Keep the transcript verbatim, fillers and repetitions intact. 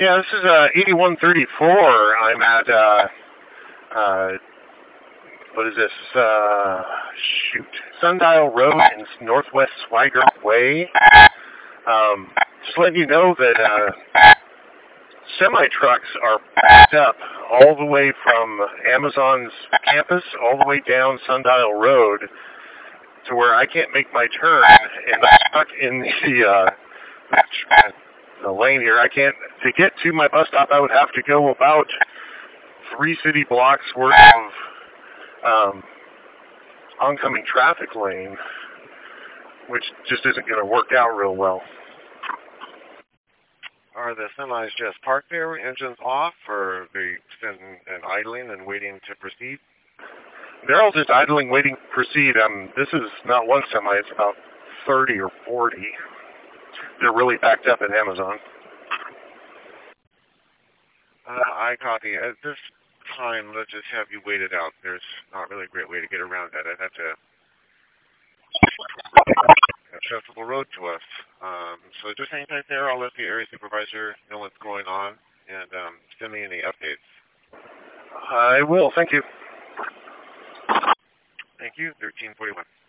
Yeah, this is uh, eighty-one thirty-four. I'm at, uh, uh, what is this? Uh, shoot. Sundial Road in Northwest Swigert Way. Um, just letting you know that uh, semi-trucks are backed up all the way from Amazon's campus all the way down Sundial Road to where I can't make my turn, and I'm stuck in the, uh, the lane here. I can't, to get to my bus stop, I would have to go about three city blocks worth of um, oncoming traffic lane, which just isn't going to work out real well. Are the semis just parked there, engines off, or are they sitting and idling and waiting to proceed? They're all just idling, waiting to proceed. Um, this is not one semi, it's about thirty or forty. They're really backed up at Amazon. Uh, I copy. At this time, let's just have you wait it out. There's not really a great way to get around that. I'd have to accessible road to us. Um, so just hang tight there. I'll let the area supervisor know what's going on and um, send me any updates. I will. Thank you. Thank you. thirteen forty-one.